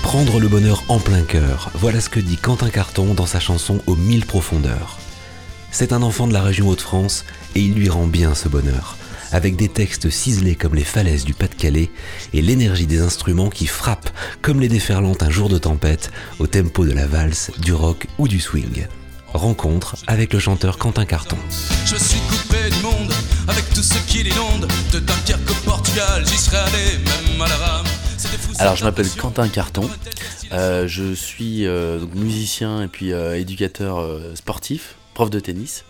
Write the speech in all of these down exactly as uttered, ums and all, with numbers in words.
Prendre le bonheur en plein cœur, voilà ce que dit Quentin Carton dans sa chanson Aux mille profondeurs. C'est un enfant de la région Hauts-de-France et il lui rend bien ce bonheur, avec des textes ciselés comme les falaises du Pas-de-Calais et l'énergie des instruments qui frappent comme les déferlantes un jour de tempête au tempo de la valse, du rock ou du swing. Rencontre avec le chanteur Quentin Carton. Je suis coupé du monde avec tout ce qui l'inonde. De Dunkerque au Portugal, j'y serais allé même à la rame. Alors je m'appelle Quentin Carton, euh, je suis euh, donc musicien et puis euh, éducateur euh, sportif, prof de tennis.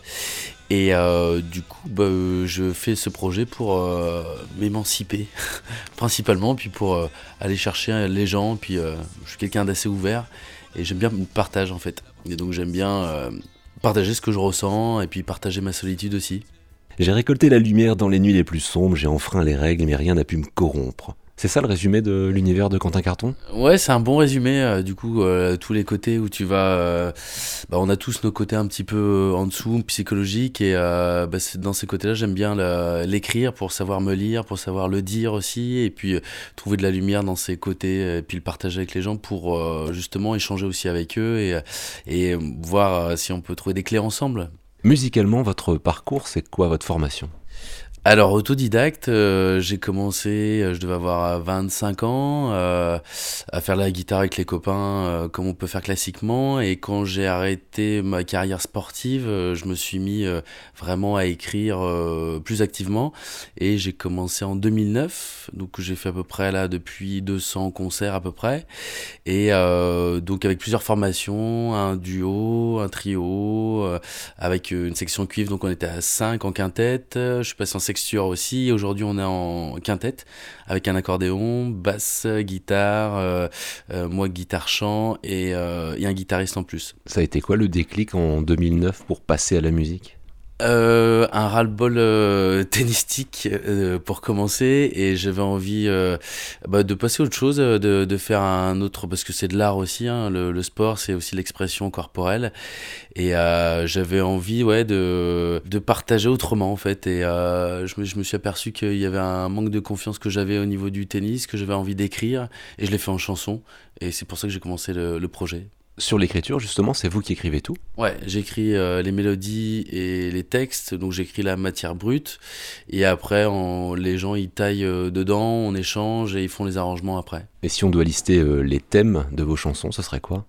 Et euh, du coup, bah, euh, je fais ce projet pour euh, m'émanciper, principalement, puis pour euh, aller chercher les gens. Puis euh, je suis quelqu'un d'assez ouvert et j'aime bien le partage en fait. Et donc j'aime bien euh, partager ce que je ressens et puis partager ma solitude aussi. J'ai récolté la lumière dans les nuits les plus sombres, j'ai enfreint les règles, mais rien n'a pu me corrompre. C'est ça le résumé de l'univers de Quentin Carton ? Ouais, c'est un bon résumé. Euh, du coup, euh, tous les côtés où tu vas... Euh, bah, on a tous nos côtés un petit peu en dessous, psychologiques. Et euh, bah, c'est dans ces côtés-là, j'aime bien le, l'écrire pour savoir me lire, pour savoir le dire aussi. Et puis, euh, trouver de la lumière dans ces côtés. Et puis, le partager avec les gens pour euh, justement échanger aussi avec eux. Et, et voir euh, si on peut trouver des clés ensemble. Musicalement, votre parcours, c'est quoi votre formation ? Alors autodidacte, euh, j'ai commencé, euh, je devais avoir vingt-cinq ans, euh, à faire la guitare avec les copains, euh, comme on peut faire classiquement. Et quand j'ai arrêté ma carrière sportive, euh, je me suis mis euh, vraiment à écrire euh, plus activement. Et j'ai commencé en deux mille neuf, donc j'ai fait à peu près là depuis deux cents concerts à peu près. Et euh, donc avec plusieurs formations, un duo, un trio, euh, avec une section cuivre, donc on était à cinq en quintette. Je suis passé en texture aussi. Aujourd'hui, on est en quintette avec un accordéon, basse, guitare, euh, euh, moi guitare-chant et, euh, et un guitariste en plus. Ça a été quoi le déclic en deux mille neuf pour passer à la musique ? Euh, un ras-le-bol euh, tennistique euh, pour commencer, et j'avais envie euh, bah, de passer à autre chose, de, de faire un autre, parce que c'est de l'art aussi, hein, le, le sport c'est aussi l'expression corporelle, et euh, j'avais envie ouais, de, de partager autrement en fait, et euh, je, me, je me suis aperçu qu'il y avait un manque de confiance que j'avais au niveau du tennis, que j'avais envie d'écrire, et je l'ai fait en chanson, et c'est pour ça que j'ai commencé le, le projet. Sur l'écriture, justement, c'est vous qui écrivez tout ? Ouais, j'écris euh, les mélodies et les textes, donc j'écris la matière brute, et après, on, les gens, ils taillent euh, dedans, on échange, et ils font les arrangements après. Et si on doit lister euh, les thèmes de vos chansons, ce serait quoi ?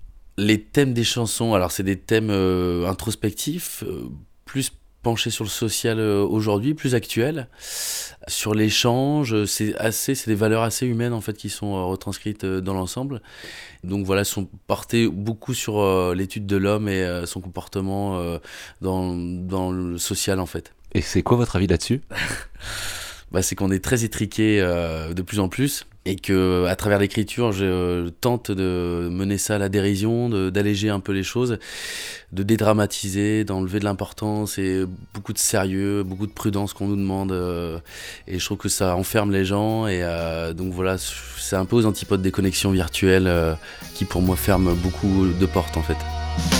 Les thèmes des chansons, alors c'est des thèmes euh, introspectifs, euh, plus penchés sur le social euh, aujourd'hui, plus actuels. Sur l'échange, c'est assez, c'est des valeurs assez humaines en fait qui sont euh, retranscrites euh, dans l'ensemble. Donc voilà, sont portés beaucoup sur euh, l'étude de l'homme et euh, son comportement euh, dans, dans le social en fait. Et c'est quoi votre avis là-dessus ? Bah, c'est qu'on est très étriqué euh, de plus en plus, et que à travers l'écriture, je euh, tente de mener ça à la dérision, de, d'alléger un peu les choses, de dédramatiser, d'enlever de l'importance et beaucoup de sérieux, beaucoup de prudence qu'on nous demande. Euh, et je trouve que ça enferme les gens, et euh, donc voilà, c'est un peu aux antipodes des connexions virtuelles euh, qui pour moi ferment beaucoup de portes en fait.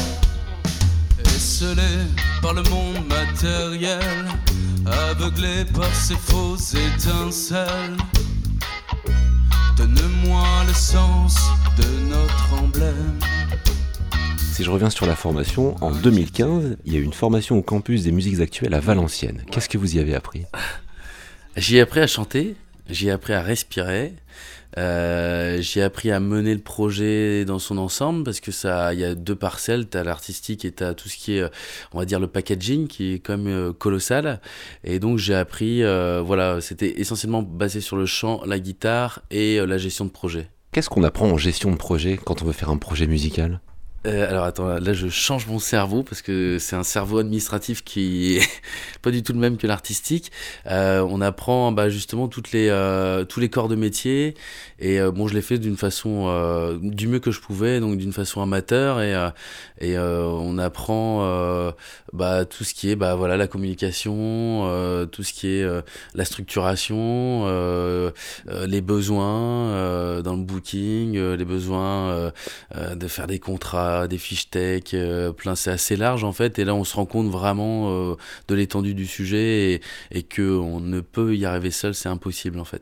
Esselé par le monde matériel, aveuglé par ces fausses étincelles, donne-moi le sens de notre emblème. Si je reviens sur la formation, en deux mille quinze, il y a eu une formation au campus des musiques actuelles à Valenciennes. Qu'est-ce que vous y avez appris ? J'y ai appris à chanter, j'y ai appris à respirer, euh, j'ai appris à mener le projet dans son ensemble, parce que ça, il y a deux parcelles, t'as l'artistique et t'as tout ce qui est, on va dire, le packaging qui est quand même euh, colossal. Et donc j'ai appris, euh, voilà, c'était essentiellement basé sur le chant, la guitare et euh, la gestion de projet. Qu'est-ce qu'on apprend en gestion de projet quand on veut faire un projet musical ? Euh, alors attends, là je change mon cerveau parce que c'est un cerveau administratif qui est pas du tout le même que l'artistique. Euh, on apprend bah, justement toutes les, euh, tous les corps de métier, et euh, bon je l'ai fait d'une façon euh, du mieux que je pouvais, donc d'une façon amateur, et, euh, et euh, on apprend euh, bah, tout ce qui est bah, voilà, la communication, euh, tout ce qui est euh, la structuration, euh, euh, les besoins euh, dans le booking, euh, les besoins euh, euh, de faire des contrats, des fiches tech, euh, plein, c'est assez large en fait, et là on se rend compte vraiment euh, de l'étendue du sujet, et, et qu'on ne peut y arriver seul, c'est impossible en fait.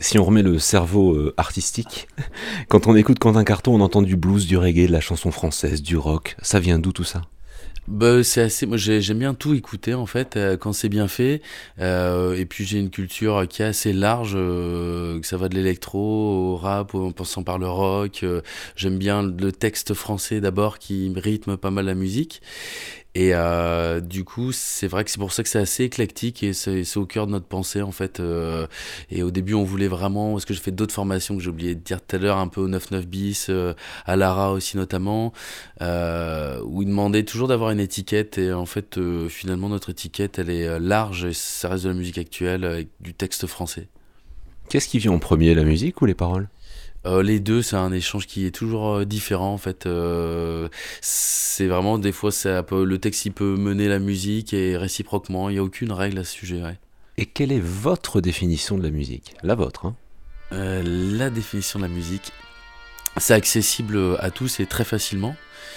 Si on remet le cerveau euh, artistique, quand on écoute Quentin Carton, on entend du blues, du reggae, de la chanson française, du rock. Ça vient d'où tout ça ? Bah, c'est assez. Moi, j'ai- j'aime bien tout écouter en fait euh, quand c'est bien fait. Euh, et puis j'ai une culture qui est assez large, euh, que ça va de l'électro au rap, en passant par le rock. Euh, j'aime bien le texte français d'abord qui rythme pas mal la musique. Et euh, du coup, c'est vrai que c'est pour ça que c'est assez éclectique et c'est c'est au cœur de notre pensée en fait. Euh, et au début, on voulait vraiment, parce que j'ai fait d'autres formations que j'ai oublié de dire tout à l'heure, un peu au neuf neuf bis, euh, à Lara aussi notamment, euh, où ils demandaient toujours d'avoir une étiquette. Et en fait, euh, finalement, notre étiquette, elle est euh, large et ça reste de la musique actuelle avec du texte français. Qu'est-ce qui vient en premier, la musique ou les paroles ? Euh, les deux, c'est un échange qui est toujours euh, différent en fait. Euh, c'est vraiment des fois, ça peut- le texte il peut mener la musique et réciproquement. Il n'y a aucune règle à ce sujet. Ouais. Et quelle est votre définition de la musique ? La vôtre, hein ? Euh, la définition de la musique, c'est accessible à tous et très facilement.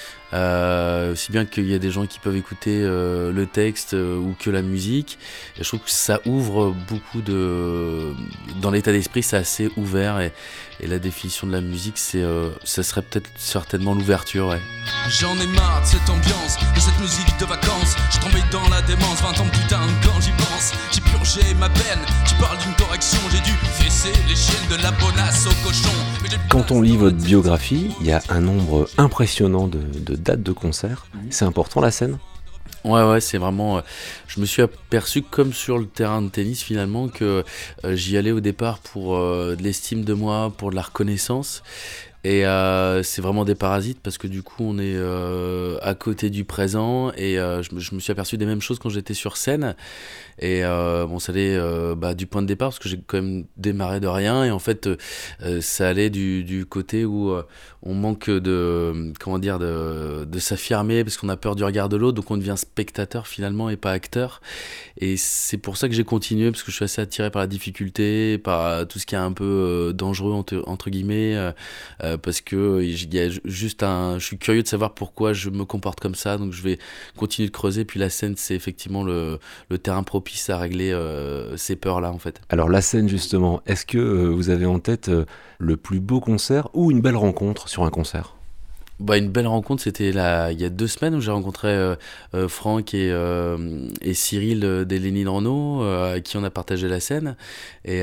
Euh, aussi bien qu'il y a des gens qui peuvent écouter euh, le texte euh, ou que la musique. Et je trouve que ça ouvre beaucoup de... Dans l'état d'esprit, c'est assez ouvert. Et, et la définition de la musique, c'est, euh, ça serait peut-être certainement l'ouverture. Ouais. J'en ai marre de cette ambiance, de cette musique de vacances. Je tombais dans la démence, vingt ans plus tard quand j'y pense. J'ai purgé ma peine, tu parles d'une correction. J'ai dû fesser les chiennes de la bonasse au cochon. Mais j'ai Quand on lit votre biographie, il y a un nombre impressionnant de, de dates de concerts. C'est important, la scène ? Ouais, ouais, c'est vraiment. euh, je me suis aperçu, comme sur le terrain de tennis, finalement, que euh, j'y allais au départ pour euh, de l'estime de moi, pour de la reconnaissance. Et euh, c'est vraiment des parasites parce que du coup, on est euh, à côté du présent. Et euh, je, me, je me suis aperçu des mêmes choses quand j'étais sur scène. Et euh, bon, ça allait euh, bah, du point de départ parce que j'ai quand même démarré de rien. Et en fait, euh, ça allait du, du côté où euh, on manque de, comment dire, de, de s'affirmer parce qu'on a peur du regard de l'autre. Donc on devient spectateur finalement et pas acteur. Et c'est pour ça que j'ai continué parce que je suis assez attiré par la difficulté, par tout ce qui est un peu euh, dangereux entre, entre guillemets. Euh, euh, parce que il y a juste un, je suis curieux de savoir pourquoi je me comporte comme ça. Donc je vais continuer de creuser. Puis la scène, c'est effectivement le, le terrain propice à régler euh, ces peurs-là en fait. Alors la scène justement, est-ce que euh, vous avez en tête euh, le plus beau concert ou une belle rencontre sur un concert ? Bah, une belle rencontre, c'était là, il y a deux semaines où j'ai rencontré euh, euh, Franck et, euh, et Cyril euh, des Lénine Renault, euh, à qui on a partagé la scène. Et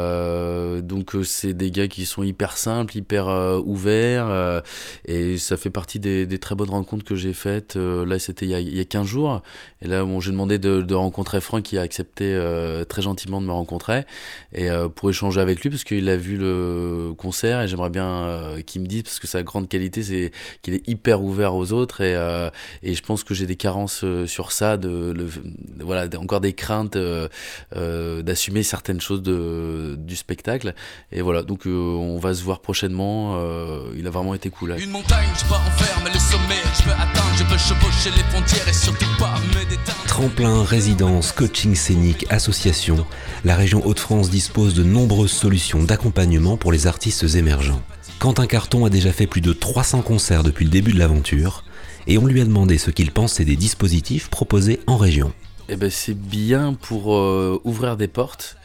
euh, donc, euh, c'est des gars qui sont hyper simples, hyper euh, ouverts. Euh, et ça fait partie des, des très bonnes rencontres que j'ai faites. Euh, là, c'était il y a, il y a quinze jours. Et là, bon, j'ai demandé de, de rencontrer Franck, qui a accepté euh, très gentiment de me rencontrer. Et euh, pour échanger avec lui, parce qu'il a vu le concert. Et j'aimerais bien euh, qu'il me dise, parce que sa grande qualité, c'est qu'il est hyper ouvert aux autres et, euh, et je pense que j'ai des carences euh, sur ça, de, le, voilà, encore des craintes euh, euh, d'assumer certaines choses de, du spectacle. Et voilà, donc euh, on va se voir prochainement. Euh, il a vraiment été cool. Là. Une montagne, je pas en faire, mais le sommet, je peux atteindre, je peux chevaucher les frontières et surtout pas me déteindre. Tremplin, résidence, coaching scénique, association, la région Hauts-de-France dispose de nombreuses solutions d'accompagnement pour les artistes émergents. Quentin Carton a déjà fait plus de trois cents concerts depuis le début de l'aventure et on lui a demandé ce qu'il pensait des dispositifs proposés en région. Eh ben, c'est bien pour euh, ouvrir des portes.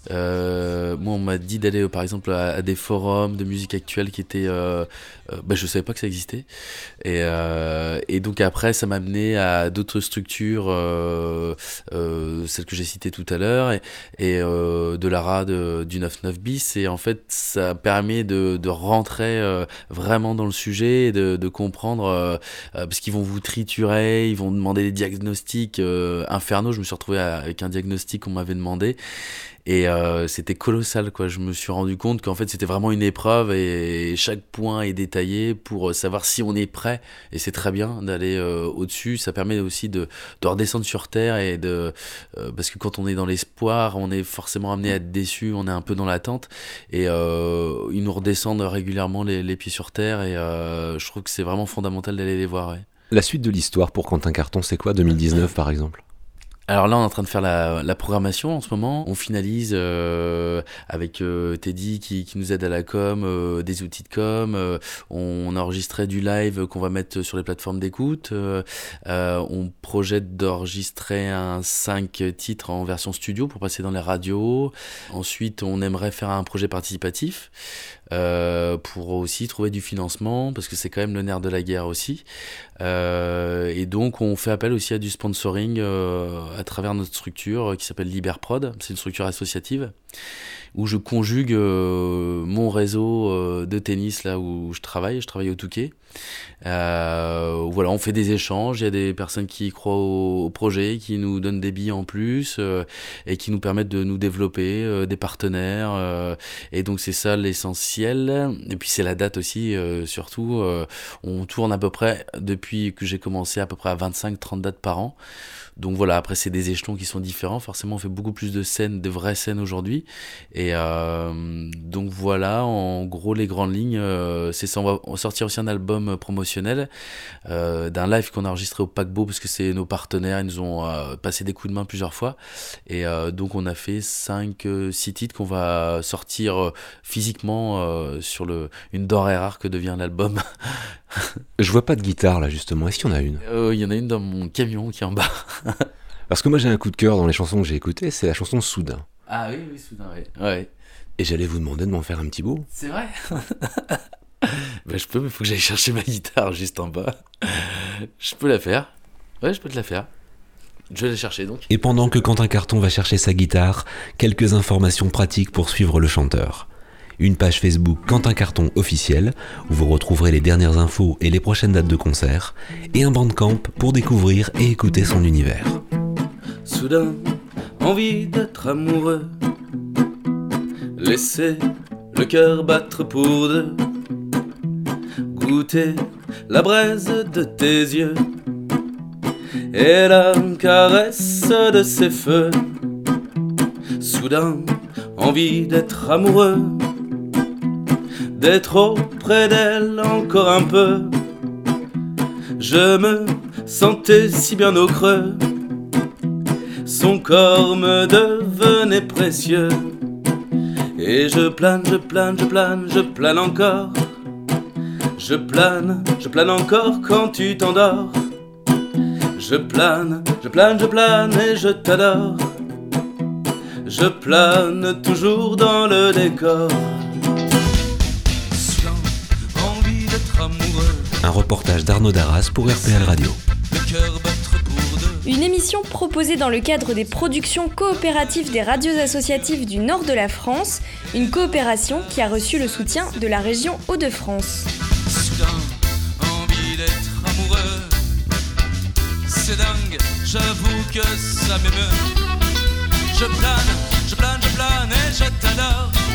Euh, moi, on m'a dit d'aller, euh, par exemple, à, à des forums de musique actuelle qui étaient... Euh, euh, bah, je savais pas que ça existait. Et, euh, et donc après, ça m'a amené à d'autres structures, euh, euh, celles que j'ai citées tout à l'heure, et, et euh, de Lara, de, du neuf neuf bis. Et en fait, ça permet de, de rentrer euh, vraiment dans le sujet et de, de comprendre, euh, euh, parce qu'ils vont vous triturer, ils vont demander des diagnostics euh, infernaux. Je me suis retrouvé avec un diagnostic qu'on m'avait demandé. Et euh, c'était colossal, quoi. Je me suis rendu compte qu'en fait, c'était vraiment une épreuve et chaque point est détaillé pour savoir si on est prêt. Et c'est très bien d'aller euh, au-dessus. Ça permet aussi de, de redescendre sur terre et de, euh, parce que quand on est dans l'espoir, on est forcément amené à être déçu. On est un peu dans l'attente et euh, ils nous redescendent régulièrement les, les pieds sur terre. Et euh, je trouve que c'est vraiment fondamental d'aller les voir. Ouais. La suite de l'histoire pour Quentin Carton, c'est quoi, deux mille dix-neuf par exemple ? Alors là, on est en train de faire la, la programmation en ce moment. On finalise euh, avec euh, Teddy qui, qui nous aide à la com, euh, des outils de com. Euh, on a enregistré du live qu'on va mettre sur les plateformes d'écoute. Euh, euh, on projette d'enregistrer un cinq titres en version studio pour passer dans les radios. Ensuite, on aimerait faire un projet participatif euh, pour aussi trouver du financement parce que c'est quand même le nerf de la guerre aussi. Euh, et donc, on fait appel aussi à du sponsoring euh, à travers notre structure euh, qui s'appelle Liberprod. C'est une structure associative où je conjugue euh, mon réseau euh, de tennis là où je travaille. Je travaille au Touquet. Euh, voilà, on fait des échanges. Il y a des personnes qui croient au, au projet, qui nous donnent des billes en plus euh, et qui nous permettent de nous développer, euh, des partenaires. Euh, et donc, c'est ça l'essentiel. Et puis, c'est la date aussi, euh, surtout. Euh, on tourne à peu près, depuis que j'ai commencé, à peu près à vingt-cinq trente dates par an. Donc voilà, après c'est des échelons qui sont différents, forcément on fait beaucoup plus de scènes, de vraies scènes aujourd'hui, et euh, donc voilà, en gros les grandes lignes, euh, c'est ça. On va sortir aussi un album promotionnel euh, d'un live qu'on a enregistré au Paquebot, parce que c'est nos partenaires, ils nous ont euh, passé des coups de main plusieurs fois, et euh, donc on a fait cinq six titres qu'on va sortir euh, physiquement euh, sur le, une denrée rare que devient l'album. Je vois pas de guitare là justement, est-ce qu'il y en a une ? Il euh, y en a une dans mon camion qui est en bas. Parce que moi j'ai un coup de cœur dans les chansons que j'ai écoutées, c'est la chanson Soudain. Ah oui, oui, Soudain, oui. Ouais. Et j'allais vous demander de m'en faire un petit bout. C'est vrai. Ben, je peux, mais il faut que j'aille chercher ma guitare juste en bas. Je peux la faire. Ouais, je peux te la faire. Je vais la chercher donc. Et pendant que Quentin Carton va chercher sa guitare, quelques informations pratiques pour suivre le chanteur. Une page Facebook Quentin Carton officiel, où vous retrouverez les dernières infos et les prochaines dates de concert, et un Bandcamp pour découvrir et écouter son univers. Soudain, envie d'être amoureux, laisser le cœur battre pour deux, goûter la braise de tes yeux et la caresse de ses feux. Soudain, envie d'être amoureux, d'être auprès d'elle encore un peu. Je me sentais si bien au creux, son corps me devenait précieux. Et je plane, je plane, je plane, je plane encore. Je plane, je plane encore quand tu t'endors. Je plane, je plane, je plane et je t'adore. Je plane toujours dans le décor. Un reportage d'Arnaud Darras pour R P L Radio. Une émission proposée dans le cadre des productions coopératives des radios associatives du nord de la France, une coopération qui a reçu le soutien de la région Hauts-de-France. Soudain, envie d'être amoureux, c'est dingue, j'avoue que ça m'émeut. Je plane, je plane, je plane et je t'adore.